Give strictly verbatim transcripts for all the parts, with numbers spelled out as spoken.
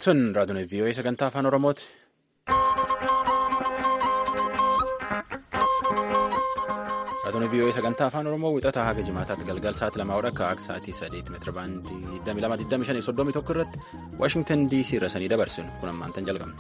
Sun raadiyoon V O A sagantaa afaan Oromooti. Raadiyoon V O A sagantaa afaan Oromoo wixataa haga jimaataatti galgal sa'aatii lamaa akka akka sa'aatii sadeet meetira baandii digdamii lama digdamii shan soddomii tokko irratti Waashingtan D C irra sanii dabarsinu kun ammaan tan jalqabna.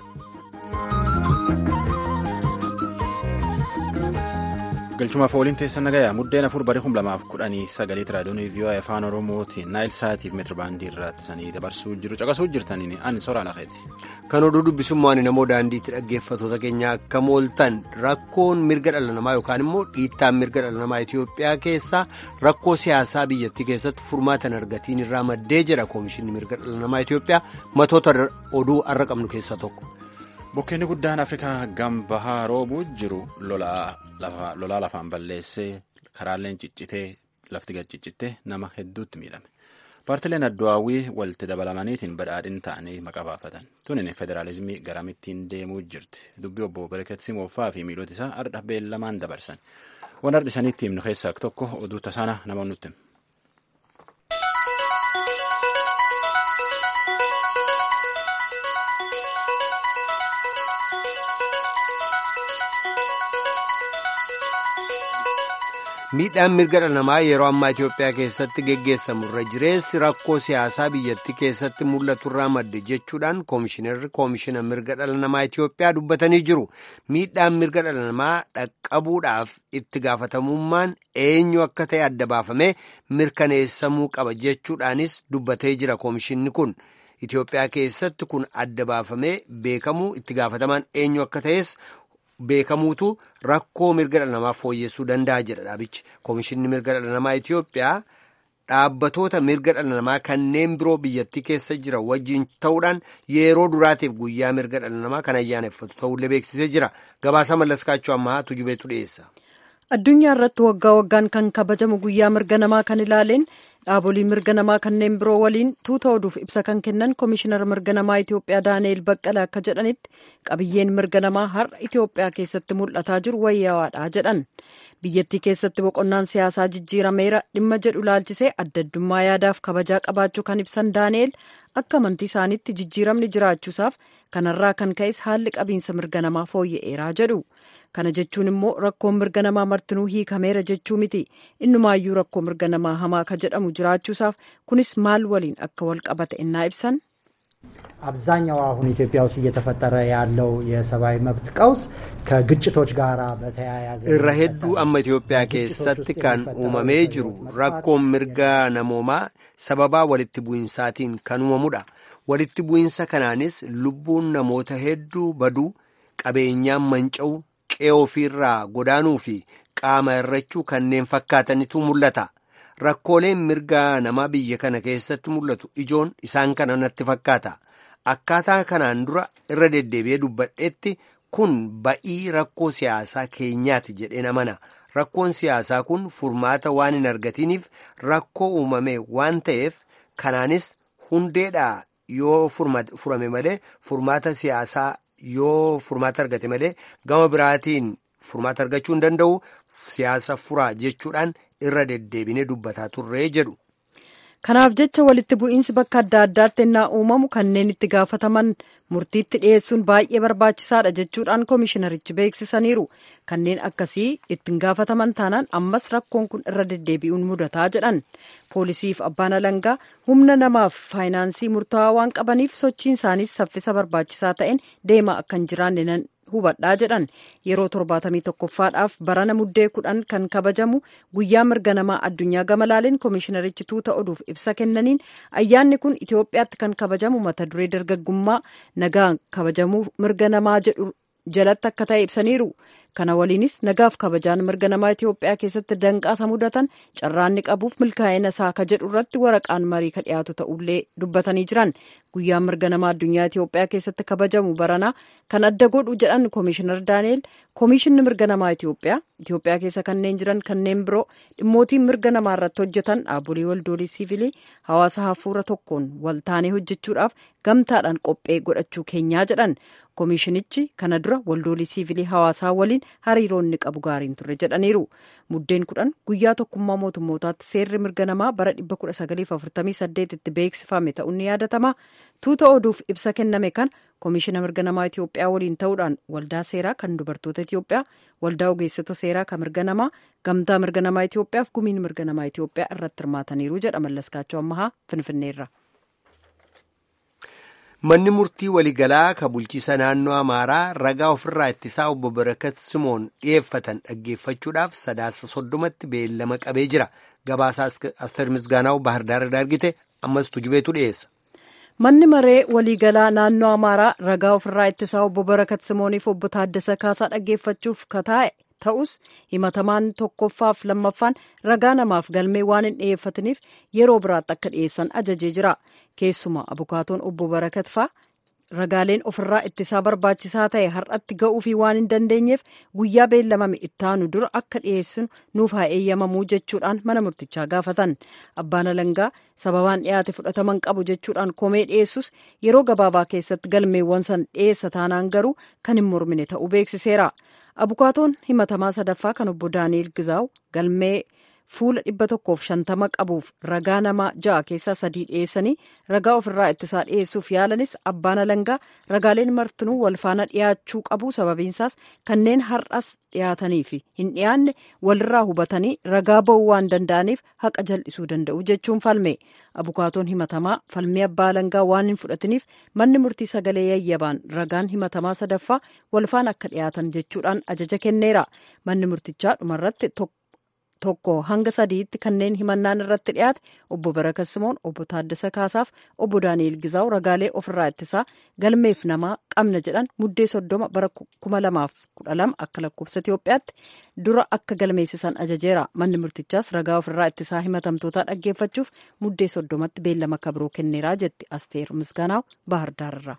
Galchumaaf ooliin teessan nagayaa muddeen afur barii kum lamaaf kudhanii sagalee raadiyoon V O A afaan Oromootiin naayil sa'aatiif meetira baandii irratti sanii dabarsuu jiru caqasuu jirtaniin ani soraa lafeeti. Kan oduu dubbisummaan namoo daandiitti dhaggeeffattoota keenya akka mooltan rakkoon mirga dhala namaa yookaan immoo dhiittaan mirga dhala namaa Itoophiyaa keessaa rakkoo siyaasaa biyyattii keessatti furmaatan argatiin irraa maddee jira koomishinni mirga dhala namaa Itoophiyaa matoota oduu har'a qabnu keessaa tokko. Bokkeenni guddaan Afrikaa gambahaa roobuu jiru lolaa lafaan balleessee karaaleen ciccitee lafti gad ciccittee nama hedduutti miidhame. Paartileen addawaawwii walitti dabalamaniitiin badhaadhin ta'anii maqaa baafatan. Tunin federaalizimii garamittiin deemuu jirti. Dubbii obbo Bereket Simooffaa fi miidhota isaa ardha beellamaan dabarsan. Waan ardhi saniitti himnu keessaa tokko oduu tasaana namoonni nutti. Miidhaan mirga dhala namaa yeroo ammaa Itoophiyaa keessatti geggeessamu irra jireessi rakkoo siyaasaa biyyattii keessatti mul'atu irraa madde jechuudhaan koomishinarri koomishina mirga dhala namaa Itoophiyaa dubbatanii jiru. Miidhaan mirga dhala namaa dhaqqabuudhaaf itti gaafatamummaan eenyu akka ta'e adda baafamee mirkaneessamuu qaba jechuudhaanis dubbatee jira koomishinni kun. Itoophiyaa keessatti kun adda baafamee beekamuu itti gaafatamaan eenyu akka ta'es beekamuutu rakkoo mirga dhala namaa fooyyessuu danda'a jedha dhaabichi. Koomishinni mirga dhala namaa Itoophiyaa dhaabbatoota mirga dhala namaa kanneen biroo biyyattii keessa jira wajjin ta'uudhaan yeroo duraatiif guyyaa mirga dhala namaa kan ayyaaneffatu ta'ullee beeksisee jira. Gabaasa mallaskaachuu ammaa tujubeetu dhiyeessa. Addunyaa irratti waggaa waggaan kan kabajamu guyyaa mirga namaa kan ilaaleen dhaabolee mirga namaa kanneen biroo waliin tuuta oduuf ibsa kan kennan koomishinara mirga namaa Itoophiyaa Daani'eel Baqqala akka jedhanitti qabiyyeen mirga namaa har'a Itoophiyaa keessatti mul'ataa jiru wayyaa'aadha jedhan. Biyyattii keessatti boqonnaan siyaasaa jijjiirameera dhimma jedhu laalchisee adda addummaa yaadaaf kabajaa qabaachuu kan ibsan Daani'eel akka amantii isaaniitti jijjiiramni jiraachuusaaf kanarraa kan ka'es haalli qabiinsa mirga namaa fooyya'eeraa jedhu. Kana jechuun immoo rakkoon mirga namaa martinuu hiikameera jechuu miti. Innumaayyuu rakkoo mirga namaa hamaa ka jedhamu jiraachuusaaf kunis maal waliin akka wal qabate innaa ibsan. አብዛኛው አሁን ኢትዮጵያ ውስጥ እየተፈጠረ ያለው የሰብአዊ መብት ቀውስ ከግጭቶች ጋር በተያያዘ irra hedduu amma Itoophiyaa keessatti kan uumamee jiru rakkoon mirga namoomaa sababaa walitti bu'insaatiin kan uumamudha. Walitti bu'insa kanaanis lubbuun namoota hedduu baduu, qabeenyaan manca'uu, qe'ee ofiirraa godaanuu fi qaama irrachuu kanneen fakkaatanitu mul'ata. Rakkooleen mirga namaa biyya kana keessatti mul'atu ijoon isaan kana natti fakkaata. Akkaataa kanaan dura irra deddeebi'ee dubbadheetti kun ba'ii rakkoo siyaasaa keenyaati jedheen amana. Rakkoon siyaasaa kun furmaata waan hin argatiniif rakkoo uumame waan ta'eef kanaanis hundeedhaa yoo furame malee furmaata siyaasaa yoo furmaata argate malee gama biraatiin furmaata argachuu hin danda'u siyaasa furaa jechuudhaan irra deddeebinee dubbataa turree jedhu. Kanaaf jecha walitti bu'iinsi bakka adda addaatti innaa uumamu kanneen itti gaafataman murtiitti dhiyeessuun baay'ee barbaachisaadha jechuudhaan koomishinarichi beeksisaniiru. Kanneen akkasii ittiin gaafataman taanaan ammas rakkoon kun irra deddeebi'uun mudataa jedhan. Poolisiif abbaan alangaa humna namaaf faayinaansii murtaawaa waan qabaniif sochiin isaaniis saffisa barbaachisaa ta'een deemaa akka hin jiraanne nan hubadhaa jedhan. Yeroo torbaatamii tokkoffaadhaaf barana muddee kudhan kan kabajamu guyyaa mirga namaa addunyaa gama laaleen koomishinarichi tuuta oduuf ibsa kennaniin ayyaanni kun Itoophiyaatti kan kabajamu mata duree dargaggummaa nagaan kabajamuu mirga namaa jedhu jalatti akka ta'e ibsaniiru. Kana waliinis nagaaf kabajaan mirga namaa Itoophiyaa keessatti danqaasa mudatan carraanni qabuuf milkaa'ina isaa ka jedhu irratti waraqaan marii ka dhiyaatu ta'ullee dubbatanii jiran. Guyyaan mirga namaa addunyaa Itoophiyaa keessatti kabajamu baranaa kan adda godhu jedhan koomishinar Daani'eel koomishinni mirga namaa Itoophiyaa Itoophiyaa keessa kanneen jiran kanneen biroo dhimmootiin mirga namaa irratti hojjetan dhaabolee waldoolii siivilii hawaasa hafuura tokkoon wal taanee hojjechuudhaaf gamtaadhaan qophee godhachuu keenyaa jedhan. koomishinichi kana dura waldoolii siivilii hawaasaa waliin hariiroo inni qabu gaariin turre jedhaniiru. Muddeen kudhan guyyaa tokkummaa mootummootaatti seerri mirga namaa bara dhibba kudha sagaliif afurtamii saddeetitti beeksifame ta'uun ni yaadatama. Tuuta oduuf ibsa kenname kan koomishina mirga namaa Itiyoophiyaa waliin ta'uudhaan waldaa seeraa kan dubartoota Itiyoophiyaa, waldaa ogeessota seeraa kan mirga namaa, gamtaa mirga namaa Itiyoophiyaa fi gumiin mirga namaa Itiyoophiyaa irratti hirmaataniiru jedha Mallaskaachoo Ammahaa Finfinneerra. Manni murtii waliigalaa ka bulchiisa naannoo Amaaraa ragaa ofirraa ittisaa obbo Barakat Simoon dhiyeeffatan dhaggeeffachuudhaaf sadaasa soddomatti beellama qabee jira. Gabaasaa Asteer Misgaanaw Baahirdaar irraa argite ammas tujubeetu dhiyeessa. Manni maree waliigalaa naannoo Amaaraa ragaa ofirraa ittisaa obbo Barakat Simooniif obbo Taaddasa Kaasaa dhaggeeffachuuf kataa'e ta'us himatamaan tokkoffaaf lammaffaan ragaa namaaf galmee waan hin dhiyeeffataniif yeroo biraatti akka dhiyeessan ajajee jira. Keessumaa abukaatoon obbo Barakat faa ragaaleen ofirraa ittisaa barbaachisaa ta'e har'atti ga'uufii waan hin dandeenyeef guyyaa beellamame ittaanu dura akka dhiyeessinu nuuf haa eeyyamamuu jechuudhaan mana murtichaa gaafatan. Abbaan alangaa sababaan dhiyaate fudhataman qabu jechuudhaan komee dhiyeessus yeroo gabaabaa keessatti galmeewwan san dhiyeessa taanaan garuu kan hin mormine ta'uu beeksiseera. Abukaatoon himatamaa sadaffaa kan obbo Daani'el Gizaaw galmee fuula dhibba tokkoof shantama qabuuf ragaa namaa ja'a keessaa sadii dhiyeessanii ragaa ofirraa ittisaa dhiyeessuuf yaalanis abbaan alangaa ragaaleen martinuu wal faana dhiyaachuu qabu sababiinsaas kanneen har'as dhiyaatanii fi hin dhiyaanne walirraa hubatanii ragaa ba'uu waan danda'aniif haqa jal'isuu danda'u jechuun falme. Abukaatoon himatamaa falmii abbaa alangaa waan hin fudhatiniif manni murtii sagalee yayyabaan ragaan himatamaa sadaffaa wal faana akka dhiyaatan jechuudhaan ajaja kenneera. Manni murtichaa dhumarratti tokko. Tokko hanga sadiitti kanneen himannaan irratti dhiyaate obbo Barakat Simoon, obbo Taaddasa Kaasaaf obbo Daani'el Gizaaw ragaalee ofirraa ittisaa galmeef namaa qabna jedhan muddee soddoma bara kuma lamaaf kudha lama akka lakkoofsa Itiyoophiyaatti dura akka galmeessisan ajajeera. Manni murtichaas ragaa ofirraa ittisaa himatamtootaa dhaggeeffachuuf muddee soddomatti beellama kabiroo kenneeraa jetti Asteer Misgaanaaw Baahirdaararraa.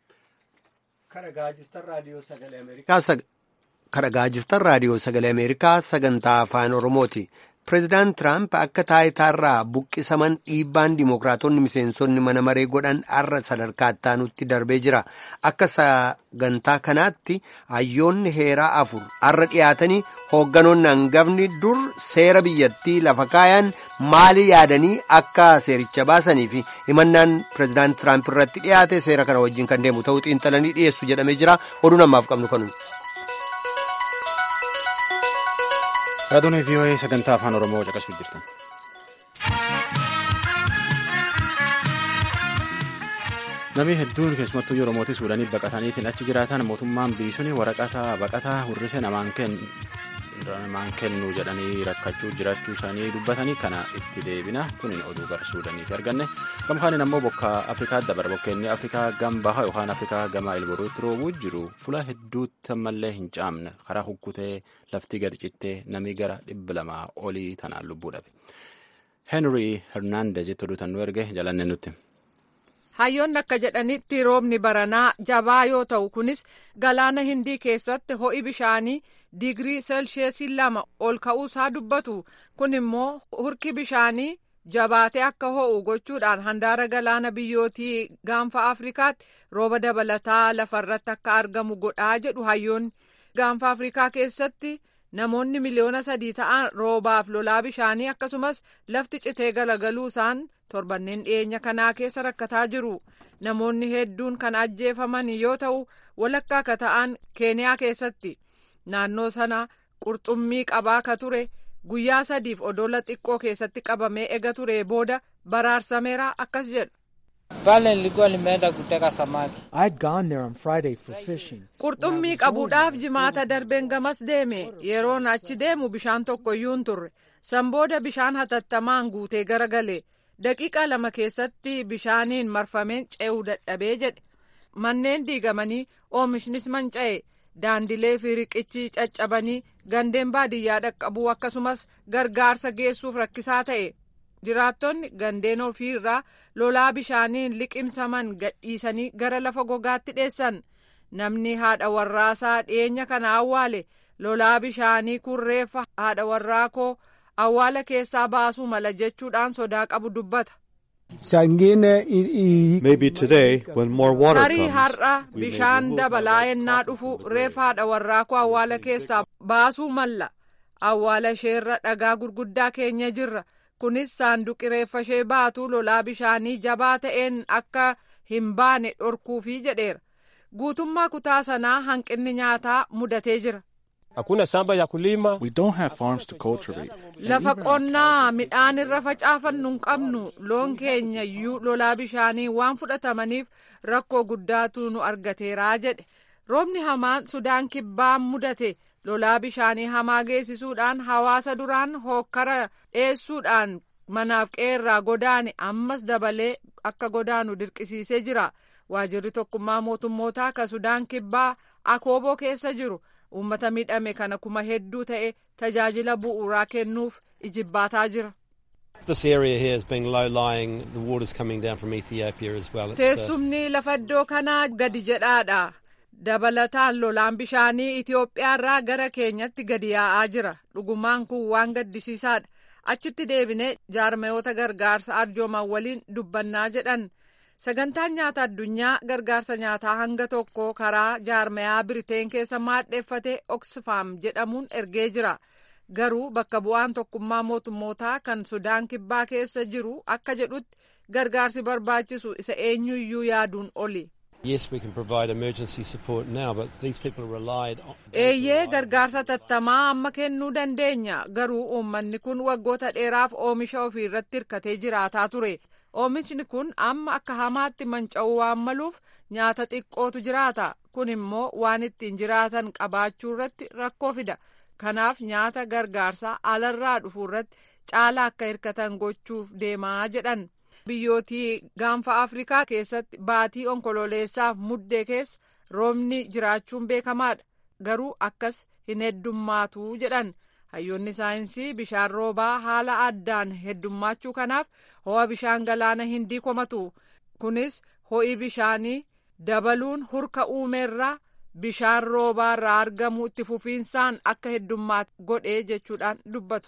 Kadhagaa jirtan raadiyoo sagalee Ameerikaa sagantaa afaan Oromooti. Pireezidaant Tiraamp akka taayitaarraa buqqisaman dhiibbaan dimookiraatonni miseensonni mana maree godhan har'a sadarkaa ittaanutti darbee jira. Akka sagantaa kanaatti hayyoonni heeraa afur har'a dhiyaatanii hoogganoonni hangafni dur seera biyyattii lafa kaayan maali yaadanii akka seericha baasanii fi himannaan pireezidaant Tiraamp irratti dhiyaate seera kana wajjin kan deemu ta'uu xiinxalanii dhiyeessu jedhamee jira. Oduu namaaf qabnu kanuma. Raadiyoo V O A sagantaa afaan Oromoo caqasuu jirtan. Namni hedduun keessumattuu Oromootii Suudaanii baqataniitiin achi jiraatan mootummaan biisuun waraqaa baqataa hurrise namaan kennu jedhanii rakkachuu jiraachuu isaanii dubbatanii kana itti deebina tunin oduu gara Suudaaniitti arganne. Gamkaaniin ammoo bokkaa Afrikaa dabar bokkeenni Afrikaa gambaha yookaan Afrikaa gamaa ilboruutti roobuu jiru fuula hedduutti ammallee hin caamne karaa hukkutee lafti gadi cittee namni gara dhibba lamaa olii tanaan lubbuu dhabe. Henry Hernandezitti oduu tan nu erge jalanne nutti. Hayyoonni akka jedhanitti roobni baranaa jabaa yoo ta'u kunis galaana Hindii keessatti ho'i bishaanii digirii seelsheesii lama ol ka'uusaa dubbatu. Kun immoo hurki bishaanii jabaatee akka ho'u gochuudhaan handaara galaana biyyootii gaanfa Afrikaatti rooba dabalataa lafarratti akka argamu godhaa jedhu hayyoonni. Gaanfa Afrikaa keessatti namoonni miliyoona sadii ta'an roobaaf lolaa bishaanii akkasumas lafti citee galagaluu isaan torbanneen dhiyeenya kanaa keessa rakkataa jiru. Namoonni hedduun kan ajjeefaman yoo ta'u walakkaa akka ta'an Keeniyaa keessatti. Naannoo sana qurxummii qabaa ka ture guyyaa sadiif odola xiqqoo keessatti qabamee ega ture booda baraarsameera akkas jedhu. Qurxummii qabuudhaaf jimaata darbeen gamas deeme yeroon achi deemu bishaan tokkoyyuu hin turre san booda bishaan hatattamaan guutee garagale daqiiqaa lama keessatti bishaaniin marfameen ce'uu dadhabee jedhe. Manneen diigamanii oomishnis manca'e daandilee fi riqichi caccabanii gandeen baadiyyaa dhaqqabuu akkasumas gargaarsa geessuuf rakkisaa ta'e. Jiraattonni gandeen ofiirraa lolaa bishaaniin liqimsaman gadhiisanii gara lafa gogaatti dheessan. Namni haadha warraasaa dhiyeenya kana awwaale lolaa bishaanii kurreeffa haadha warraa koo awwaala keessaa baasuu mala jechuudhaan sodaa qabu dubbata. Maybe today, when more water Tarii comes, har'a we may bishaan remove dabalaa our ennaa responsible dhufu debris. reefaadha warraaquu awwaala keessaa baasuu malla. Awwaala isheerra dhagaa gurguddaa keenya jirra. Kunis saanduqi reeffa ishee baatu lolaa bishaanii jabaa ta'een akka hin baane dhorkuufi jedheera. Guutummaa kutaa sanaa hanqinni nyaataa mudatee jira. Hakuna shamba ya kulima. We don't have farms to cultivate. Lafa qonnaa midhaan irra facaafannu hin qabnu. Loon keenya iyyuu lolaa bishaanii waan fudhatamaniif rakkoo guddaatu nu argateeraa jedhe. Roobni hamaan Sudaan kibbaan mudate lolaa bishaanii hamaa geessisuudhaan hawaasa duraan hookkara dheessuudhaan manaaf qeerraa godaane ammas dabalee akka godaanu dirqisiisee jira. Waajirri tokkummaa mootummootaa ka Sudaan kibbaa Akooboo keessa jiru uummata miidhame kana kuma hedduu ta'e tajaajila bu'uuraa kennuuf ijibbaataa jira. This area here is being low-lying. The water's coming down from Ethiopia as well. It's, uh, Teessumni lafa iddoo kanaa gadi jedhaadha. Dabalataan lolaan bishaanii Itoophiyaarraa gara keenyatti gadi yaa'aa jira. Dhugumaan kun waan gaddisiisaadha. Achitti deebinee jaarmayoota gargaarsa arjooman waliin dubbannaa jedhan. Sagantaan nyaata addunyaa gargaarsa nyaataa hanga tokko karaa jaarmayaa Biriteen keessa maadheeffate Oxfam jedhamuun ergee jira. Garuu bakka bu'aan tokkummaa mootummootaa kan Sudaan kibbaa keessa jiru akka jedhutti gargaarsi barbaachisu isa eenyuyyuu yaaduun oli. yes, we can provide emergency support now, but these people relied on... Eeyyee gargaarsa tattamaa amma kennuu dandeenya. Garuu uummanni kun waggoota dheeraaf oomisha ofii irratti hirkatee jiraataa ture. Oomishni kun amma akka hamaatti manca'uu waan maluuf nyaata xiqqootu jiraata. Kun immoo waan ittiin jiraatan qabaachuu irratti rakkoo fida. Kanaaf nyaata gargaarsaa alarraa dhufuu irratti caalaa akka hirkatan gochuuf deemaa jedhan. Biyyootii gaanfa Afrikaa keessatti baatii onkololeessaaf muddee keessa roobni jiraachuun beekamaadha. Garuu akkas hin heddummaatu jedhan. Hayyoonni saayinsii bishaan roobaa haala addaan heddummaachuu kanaaf ho'a bishaan galaana Hindii komatu. Kunis ho'i bishaanii dabaluun hurka uumeerraa bishaan roobaa irraa argamu itti fufiinsaan akka heddummaatu godhee jechuudhaan dubbatu.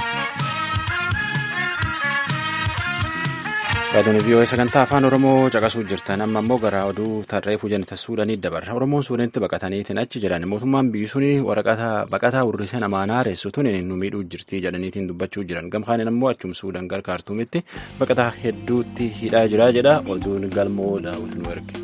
Raadiyoon vii'oo'ee sagantaa afaan Oromoo caqasuu jirtan amma immoo gara oduu tarreefuu jannata Suudaanii dabarra. Oromoon Suudaanitti baqataniitiin achi jiran mootummaan biyyi suni waraqata baqataa urrisan amaanaa reessutuun nu miidhuu jirti jedhaniitiin dubbachuu jiran. Gamkaaniin immoo achum Suudaan gara Kaartuumitti baqataa hedduutti hidhaa jira jedha oduun galmoo daawwatu nu erge.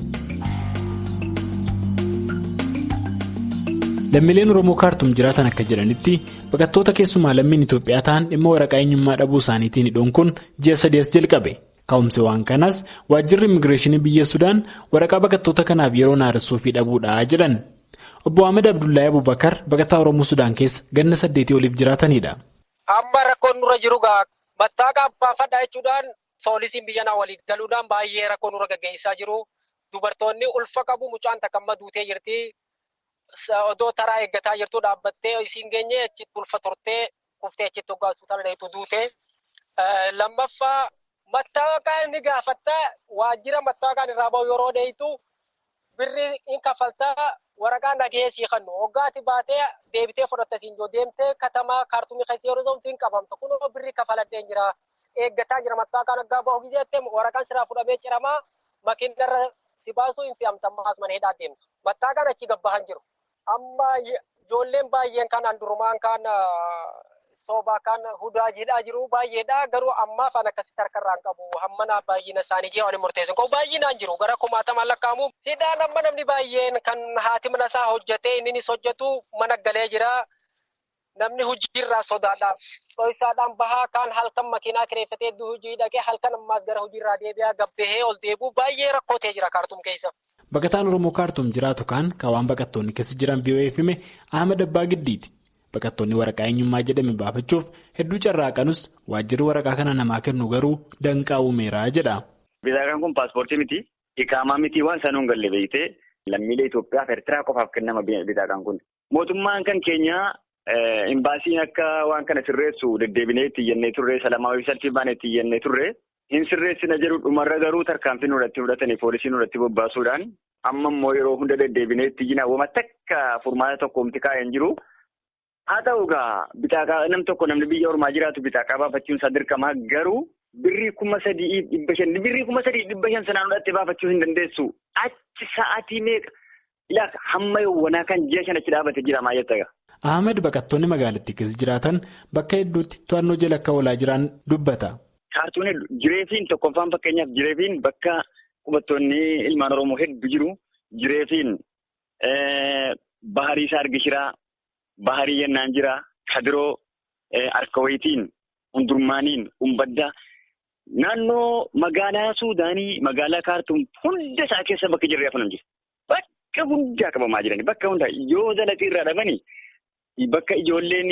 Lammiileen Oromoo Kaartuum jiraatan akka jedhanitti baqattoota keessumaa lammiin Itoophiyaa ta'an dhimma waraqaa eenyummaa dhabuu isaaniitiin hidhuun kun ji'a sadees jalqabe. Ka'umsi waan kanaas waajjirri immigireeshinii biyya Sudaan waraqaa baqattoota kanaaf yeroo naaressuu fi dhabuudha jedhan. Obbo Ahmed Abdullahi Abubakar baqataa Oromoo Sudaan keessa ganna saddeetii oliif jiraatanidha. Amma rakkoon nurra jiru gaa mattaaqa baafadhaa jechuudhaan poolisiin biyya naa waliin galuudhaan baay'ee rakkoo nurra gaggeessaa jiru. Dubartoonni ulfa qabu mucaan takka amma duutee jirti. Odoo taraa eeggataa jirtu dhaabbattee isiin geenye achitti ulfa turtee kuftee achitti hoggaasuu talaan duute. Lammaffaa mattaaqaa ni gaafattaa waajjira mattaaqaan irraa bahu yeroo dheeytu birri in kaffaltaa waraqaa nageessii kannu hoggaati baatee deebitee fudhatta siin joo deemtee katamaa Kaartuumii keessa yeroo ta'utti hin qabamtu kunoo birri kafaladhee jira eeggataa jira mattaaqaan aggaa bahu gizeettee waraqaan siraa fudhamee ciramaa makiinarra si baasuu hin fe'amtammaas mana hidhaa deemtu mattaaqaan achi gabbahan jiru. Amma ijoolleen baay'een kan andurumaan kan soobaa kan hudaa jedhaa jiru baay'eedha garuu ammaaf an akkasitti harkarraan qabu hammana baay'ina isaanii jee waliin murteessan qabu baay'inaan jiru gara kumaatamaan lakkaa'amu hidhaan amma namni baay'een kan haati mana isaa hojjetee innis hojjetu mana galee jira namni hojiirraa sodaadhaaf dho'isaadhaan bahaa kan halkan makiinaa kireeffatee hojii dhaqee halkan ammaas gara hojiirraa deebi'aa gabbahee ol deebi'u baay'ee rakkootee jira Kaartuum keessa. Baqataan Oromoo Kaartuum jiraatu kan kaawwan baqattoonni keessa jiran vii'oo'eef hime Ahmed Abbaa Giddiiti. Baqattoonni waraqaa eenyummaa jedhame baafachuuf hedduu carraaqanus waajjirri waraqaa kana namaa kennu garuu danqaa uumeeraa jedha. Bitaaqaan kun paaspoortii miti. Iqaamaa miti waan sanuun galle beeytee lammiilee Itoophiyaaf Eertiraa qofaaf kennama bitaaqaan kun. Mootummaan kan keenya imbaasiin akka waan kana sirreessu deddeebinee itti iyyannee turre Salamaawii salphii baanee itti iyyannee turre. Hin sirreessina jedhu dhumarra garuu tarkaanfii nurratti fudhatanii poolisii nurratti bobbaasuudhaan amma immoo yeroo hunda deddeebinee itti jinaawwama takka furmaata tokkoomti kaa'een jiru. Haa ta'u egaa bitaaqaa nam tokko namni biyya ormaa jiraatu bitaaqaa baafachuun isaa dirqamaa garuu birrii kuma sadii dhibba shan birrii kuma sadii dhibba shan sanaan dhatti baafachuu hin dandeessu. Achi sa'aatii meeqa ilaaka hamma yawwanaa kan ji'a shan achi dhaabate jira maayyattaga. Ahmed baqattoonni magaalattii keessa jiraatan bakka hedduutti to'annoo jala akka oolaa jiran dubbata. Kaartuun hedduu jireefiin tokkoffaan fakkeenyaaf jireefiin bakka qubattoonni ilmaan Oromoo hedduu jiru jireefiin baharii isaa argishiraa baharii yennaan jira kadiroo arkawayitiin hundurmaaniin umbaddaa naannoo magaalaa Suudaanii magaalaa Kaartuum hunda isaa keessa bakka jirree afanan jiru. Bakka hundaa qabamaa jirani bakka hundaa yoo zalatii irraa dhabanii bakka ijoolleen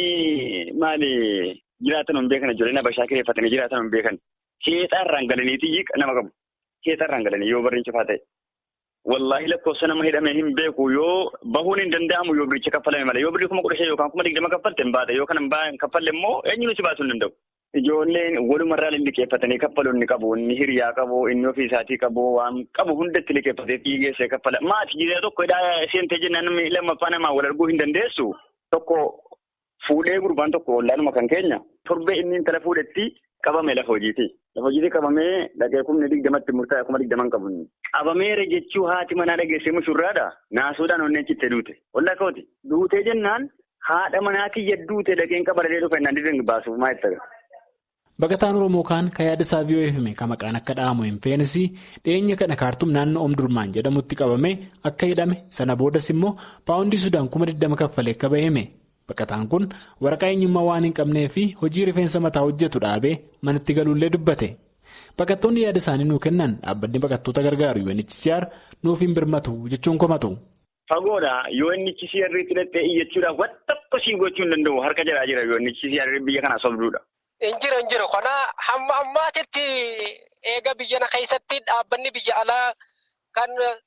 maali jiraatan hin beekan ijoolleen abashaa kireeffatanii jiraatan hin beekan keexaa irraan galaniitii nama qabu keexaa irraan galanii yoo barriin cufaa ta'e wallaahi lakkoofsa nama hidhamee hin beeku yoo bahuun hin danda'amu yoo biricha kaffalame malee yoo birrii kuma kudha shan yookaan kuma digdama kaffalte hin baata yoo kana hin kaffalle immoo eenyuun si baasuu hin danda'u. Ijoolleen walumarraa liqeeffatanii kaffaluun ni qabu inni hiriyaa qabu inni ofii isaatii qabu waan qabu hundatti liqeeffatee dhiigeessee kaffala maati jiree tokko hidhaa seentee jennaan namni lammaffaa namaa wal arguu hin dandeessu tokko fuudhee gurbaan tokko ollaanuma kan keenya torbee inni intala fuudhetti qabame lafa hojiiti lafa hojiiti qabamee dhaqee kumni digdamatti murtaa'e kuma digdaman qabu qabameera jechuu haati manaa dhageessee mushurraadha naasuudhaan onneen cittee duute wallaa kooti duutee jennaan haadha manaatii yadduute dhaqeen qabaradee dhufa innaan dirreen baasuuf maa ittaga. Baqataan Oromoo kaan kan yaada isaa V O A hime kan maqaan akka dha'amu hin feenisi dhiyeenya kana Kaartuum naannoo Omdurmaan jedhamutti qabame akka hidhame sana boodas immoo paawundii Sudaan kuma digdama kaffalee akka bahime baqataan kun waraqaa eenyummaa waan hin qabnee fi hojii rifeensa mataa hojjetu dhaabee manatti galuullee dubbate. Baqattoonni yaada isaanii nuu kennan dhaabbanni baqattoota gargaaru U N H C R nuuf hin birmatu jechuun komatu. Fagoodha U N H C R itti dhattee iyyachuudhaaf waan tokko sii gochuu hin danda'u harka jalaa jira U N H C R biyya kana sobduudha. Injira injira kana hamma ammaatitti eega biyya keessatti dhaabbanni biyya alaa kan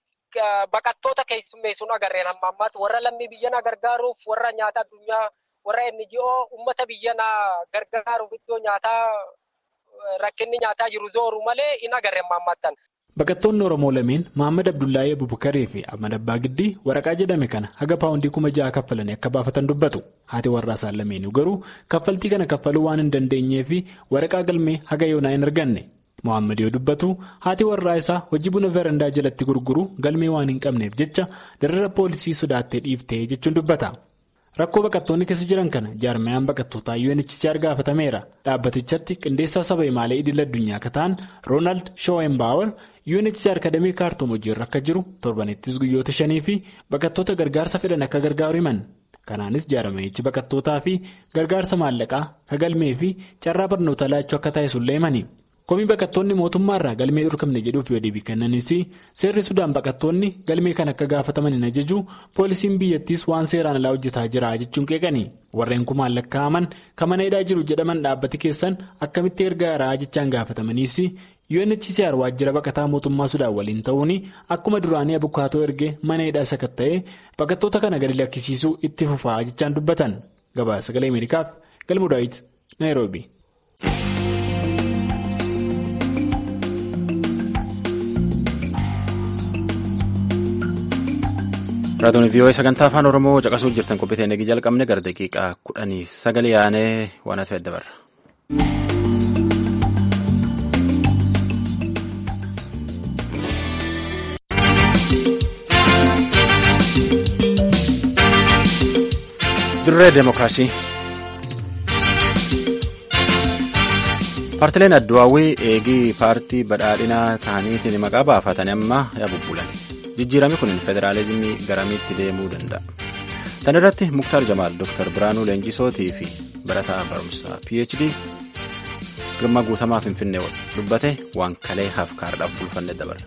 baqattoota keessummeessuun agarreen hamma ammaatti warra lammii biyya gargaaruuf warra nyaata addunyaa warra N G O uummata biyya gargaaruuf iddoo nyaataa rakkinni nyaataa jiru zooru malee hin agarreen hamma ammaattan. Baqattoonni Oromoo lameen Mohaammed Abdullahi Abubakarii fi Ahmad Abbaa Giddii waraqaa jedhame kana haga paawundii kuma ja'a kaffalanii akka baafatan dubbatu. Haati warraa isaan lameenuu garuu kaffaltii kana kaffaluu waan hin dandeenyee fi waraqaa galmee haga yoonaa hin arganne. Mohaammed yoo dubbatu haati warraa isaa hojii buna verandaa jalatti gurguru galmee waan hin qabneef jecha darara poolisii sodaattee dhiiftee jechuun dubbata. Rakkoo baqattoonni keessa jiran kana jaarmayaan baqattootaa U N H C R gaafatameera. Dhaabbatichatti qindeessaa saba imaalee idil addunyaa akka ta'an Roonaald Shoowenbaawar U N H C R kadamee Kaartuum hojiirra akka jiru torbanittis guyyoota shanii fi baqattoota gargaarsa fedhan akka gargaaru himan. Kanaanis jaarmayichi baqattootaa fi gargaarsa maallaqaa kagalmee fi carraa barnoota laachuu akka taasisullee himani. Komii baqattoonni mootummaarraa galmee dhorkamne jedhuuf yoo deebii kennanis seerri Sudaan baqattoonni galmee kan akka gaafataman hin ajaju poolisiin biyyattiis waan seeraan alaa hojjetaa jira jechuun qeeqani. Warreen kumaan lakkaa'aman kan mana hidhaa jiru jedhaman dhaabbati keessan akkamitti gargaaraa jechaan gaafatamanis U N H C R waajjira baqataa mootummaa Sudaan waliin ta'uun akkuma duraanii abukaatoo ergee mana hidhaa isa katta'ee baqattoota kana gadi lakkisiisuu itti fufaa jechaan dubbatan. Gabaasa Sagalee Ameerikaaf Galmuu Daawit Naayiroobi. Raadiyoon V O A sagantaa afaan Oromoo caqasuu jirtan qophii nagii jalqabne gara daqiiqaa kudhanii sagal yaanee waan hafe adda barra. Dirree Demookiraasii. Paartileen Adduwaawwii eegii paartii badhaadhinaa ta'aniitiin maqaa baafatanii amma yaa bubbulan. Jijjiirami kun federaalizimii garamitti deemuu danda'a. Tan irratti Muktaar Jamaal Dooktar Biraanuu Leenjisootii fi barataa barumsaa P H D Girmaa Guutamaa Finfinnee dubbate waan kalee hafkaardhaaf bulfanne dabarra.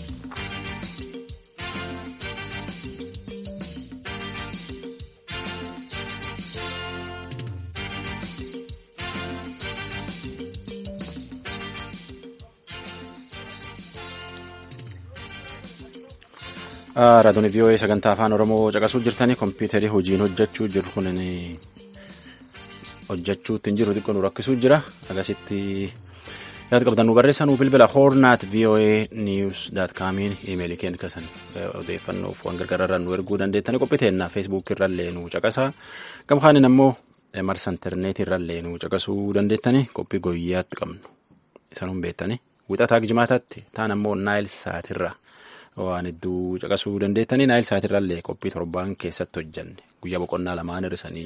Raadiyoon V O A sagantaa afaan Oromoo caqasuu jirtanii kompiitarii hojiin hojjechuu jiru kun hojjechuutti hin jiru xiqqoo nu rakkisuu jira. Agasitti yaada qabdan nu barreessaa nu bilbila hornaat V O A news dot comiin iimeelii keenya kasan odeeffannoof waan gargaararraa nu erguu dandeettanii qophiiteennaa feesbuukii irrallee nu caqasaa. Gamkaanin ammoo marsa intarneetii irrallee nu caqasuu dandeettanii qophii guyyaatti qabnu. sanuun beektanii wixataa jimaataatti taan ammoo naayil saatirraa waan hedduu caqasuu dandeettanii naayil saatirraallee qophii torbaan keessatti hojjanne guyyaa boqonnaa lamaan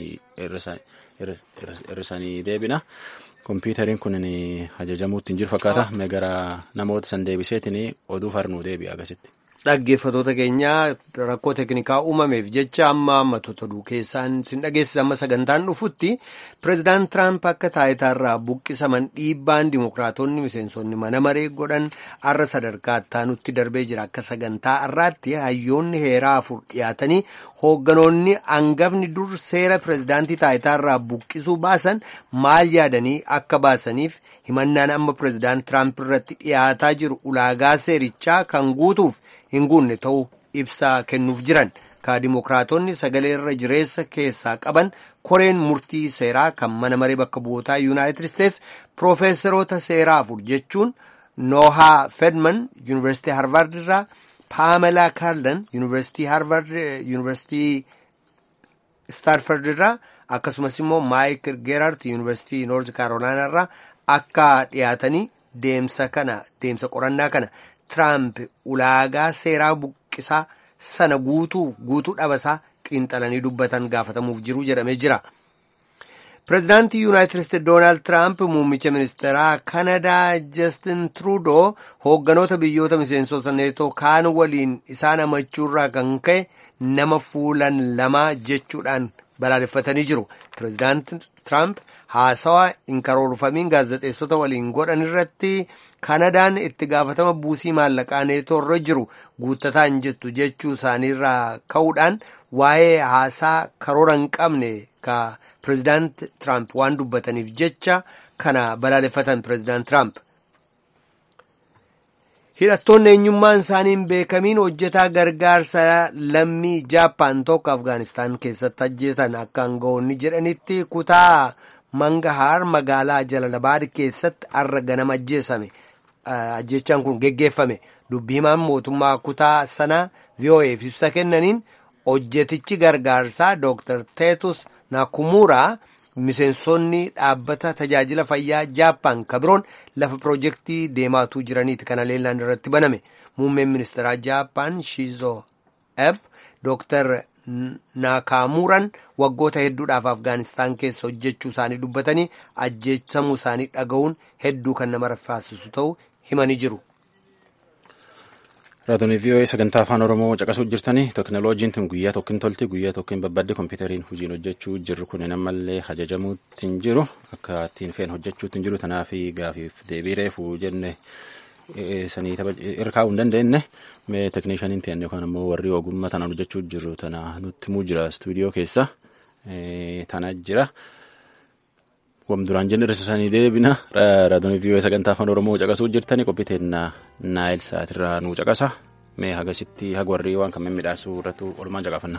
hir'isanii deebina. Kompiitariin kun ajajamuutti hin jiru fakkaata. Mee gara namoota san deebiseetiin oduu farnuu deebi'a agasitti. Dhaggeeffatoota keenya rakkoo teeknikaa uumameef jecha amma matoota oduu keessaan sin dhageessisa amma sagantaan dhufutti pireezidaant Tiraamp akka taayitaarraa buqqisaman dhiibbaan dimokiraatonni miseensonni mana maree godhan har'a sadarkaa ittaanutti darbee jira. Akka sagantaa har'aatti hayyoonni heeraa afur dhiyaatanii hoogganoonni hangafni dur seera pireezidaantii taayitaarraa buqqisuu baasan maal yaadanii akka baasaniif himannaan amma pireezidaant Tiraamp irratti dhiyaataa jiru ulaagaa seerichaa kan guutuuf hin guunne ta'uu ibsaa kennuuf jiran ka dimokiraatonni sagalee irra jireessa keessaa qaban koreen murtii seeraa kan mana maree bakka bu'ootaa yuunaayitid isteets piroofeesaroota seeraa afur jechuun noohaa fedman yuunivarsiitii harvard irraa paamelaa kaarlan yuunivarsiitii harvard yuunivarsiitii staarford irraa akkasumas immoo maayikil geeraart yuunivarsiitii noort kaarolaanaa irraa akka dhiyaatanii deemsa kana deemsa qorannaa kana Tiraamp ulaagaa seeraa buqqisaa sana guutuu guutuu dhabasaa xiinxalanii dubbatan gaafatamuuf jiru jedhamee jira. Pireezidaantii Yuunaayitid Isteetsi Doonaald Tiraamp muummicha ministeeraa Kanadaa Justin Trudeau hoogganoota biyyoota miseensota neetoo kaan waliin isaan amachuurraa kan ka'e nama fuulan lamaa jechuudhaan balaaleffatanii jiru. Pireezidaantii Tiraamp haasawaa hin karoorfamiin gaazexeessota waliin godhan irratti Kanadaan itti gaafatama buusii maallaqaa neetoo irra jiru guuttataa hin jettu jechuu isaaniirraa ka'uudhaan waa'ee haasaa karoora hin qabne ka pireezidaant Tiraamp waan dubbataniif jecha kana balaaleffatan pireezidaant Tiraamp. Hidhattoonni eenyummaan isaanii hin beekamiin hojjetaa gargaarsa lammii Jaappaan tokko Afgaanistaan keessatti ajjeetan akka aangawoonni jedhanitti kutaa Mangahaar magaalaa Jalalabaad keessatti har'a ganama ajjeesame. Ajjechaan kun geggeeffame. Dubbii himaan mootummaa kutaa sanaa V O Eef ibsa kennaniin hojjetichi gargaarsaa Dooktar Teetus Nakumuraa miseensonni dhaabbata tajaajila fayyaa Jaappaan kabiroon lafa piroojeektii deemaatuu jiraniiti kana leellaan irratti baname. Muummeen ministeeraa Jaappaan Shizo Abe Dooktar Naakamuran waggoota hedduudhaaf Afgaanistaan keessa hojjechuu isaanii dubbatanii ajjeechamuu isaanii dhaga'uun hedduu kan nama raffaasisu ta'uu himanii jiru. Raadiyoo V O A sagantaa afaan Oromoo caqasuu jirtanii teekinooloojiin tun guyyaa tokkoon tolti guyyaa tokkoon babbadde kompiitariin hojiin hojjechuu jirru kun ammallee hajajamuutti hin jiru akka ittiin feen hojjechuutti hin jiru tanaaf gaafiif deebii reefuu jenne sanii irra kaa'uu hin dandeenye mee teeknishaaniin ta'an yookaan ammoo warri ogummaa tanaan hojjechuu jiru tana nutti himuu jira istuudiyoo keessa tana jira. Wam duraan jenne irra isaanii deebina raadiyoo V O A sagantaa afaan Oromoo caqasuu jirtanii qophiiteen naayil saatirraa nuu caqasa mee hagasitti haga warri waan kan mimmiidhaasuu irratti olmaan caqafanna.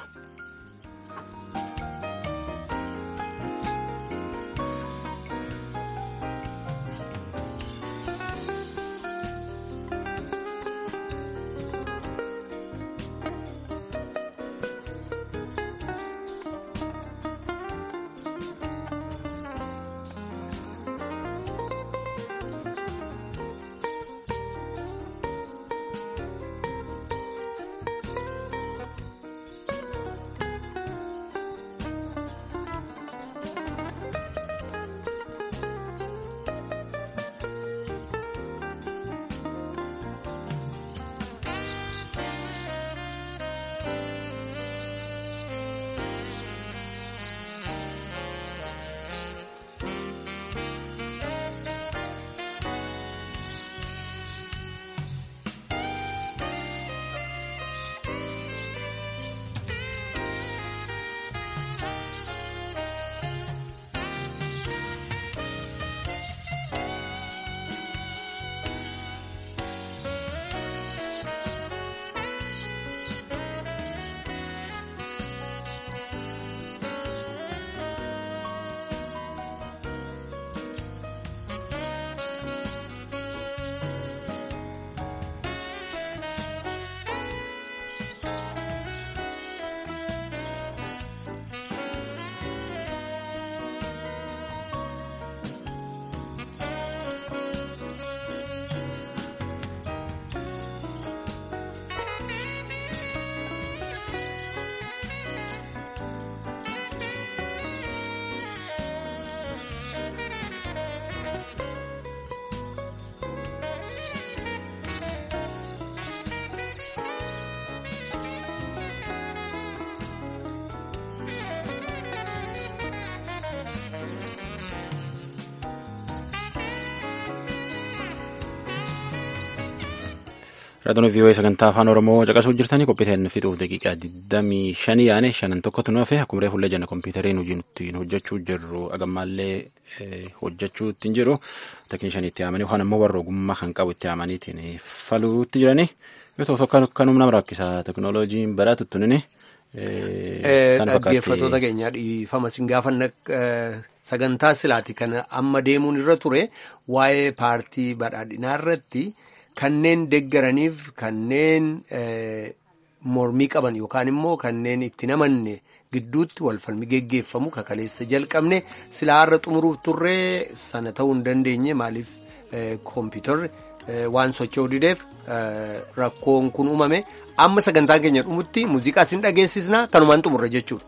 Raadiyoo V O A sagantaa afaan Oromoo caqasuu jirtanii qophiiteen fixuuf daqiiqaa digdamii shanii yaane shanan tokkotti nu hafe akkuma reefullee jenna kompiitareen hojii nuti hojjechuu jirru agammaallee hojjechuu ittiin jiru tekinishinii itti aamanii yookaan ammoo warra ogummaa kan qabu itti aamaniitiin faluutti jiranii yoo ta'u tokko kanuma nama rakkisaa teknooloojiin baraatu tunini. Dhaggeeffattoota keenyaa dhiifama sin gaafanna sagantaa silaati kana amma deemuun irra ture waa'ee paartii badhaadhinaa irratti. Kanneen deggaraniif kanneen mormii qaban yookaan immoo kanneen itti namanne gidduutti walfalmi geggeeffamu kakaleessa jalqabne silaa irra xumuruuf turree sana ta'uu hin dandeenye maaliif kompiitarri waan socho'uu dideef rakkoon kun uumame amma sagantaan keenya dhumutti muuziqaa sin dhageessisna kanumaan xumurre jechuudha.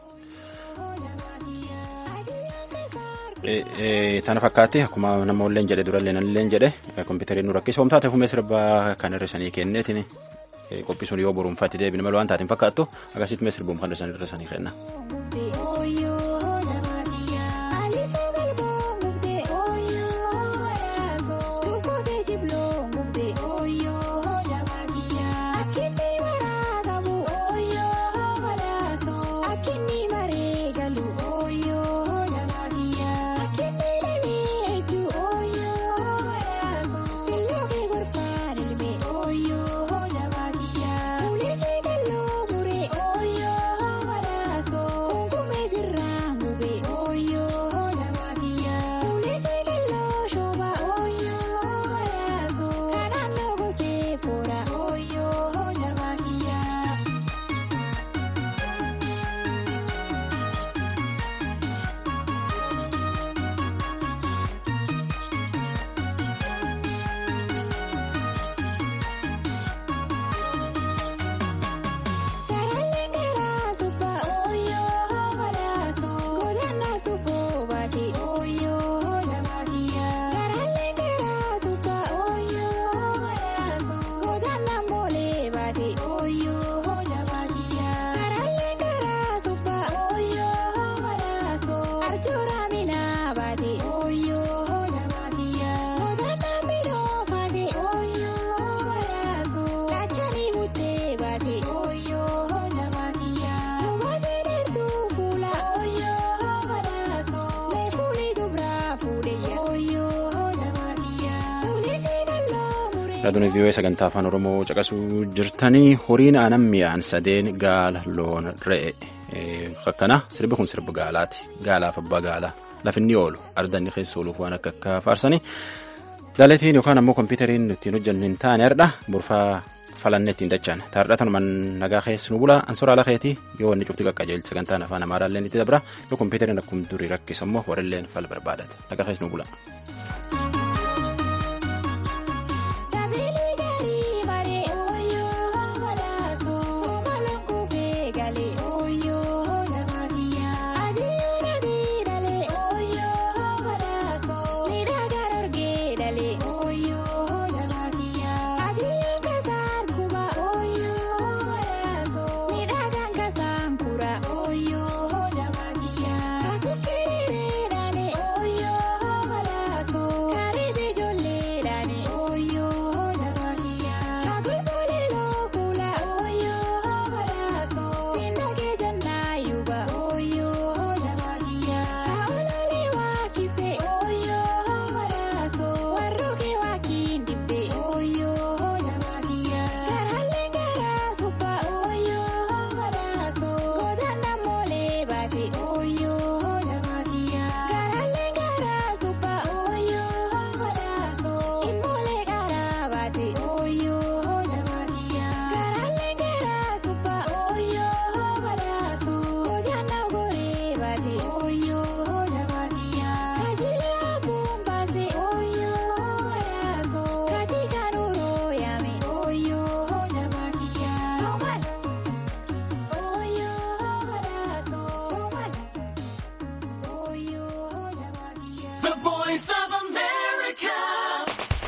Tana fakkaatti akkuma nama olleen jedhe durallee nalleen jedhe kompiitariin nu rakkisa waan taateef humna sirbaa kan hir'isanii kenneetiin qophisuun yoo boruunfaatti deebine malee waan taateen fakkaattu akkasitti humna sirbuun kan hir'isanii kenna. Raadiyoo V O A sagantaa afaan Oromoo caqasuu jirtanii horiin aanan mi'aan sadeen gaala loon re'e akkana sirbi kun sirba gaalaati gaalaaf abbaa gaalaa lafinni oolu ardanni keessa ooluuf waan akka akka faarsanii daaleetiin yookaan ammoo kompiitariin ittiin hojjannu hin taane hardha burfaa falannee ittiin dachaan taardhatanumaan nagaa keessa nu bula ansoraa lakeetii yoo wanni cufti qaqqajeelchi sagantaan afaan amaaraalleen itti dabra yoo kompiitariin akkuma durii rakkisa immoo warrilleen fal barbaadata nagaa keessa nu bula.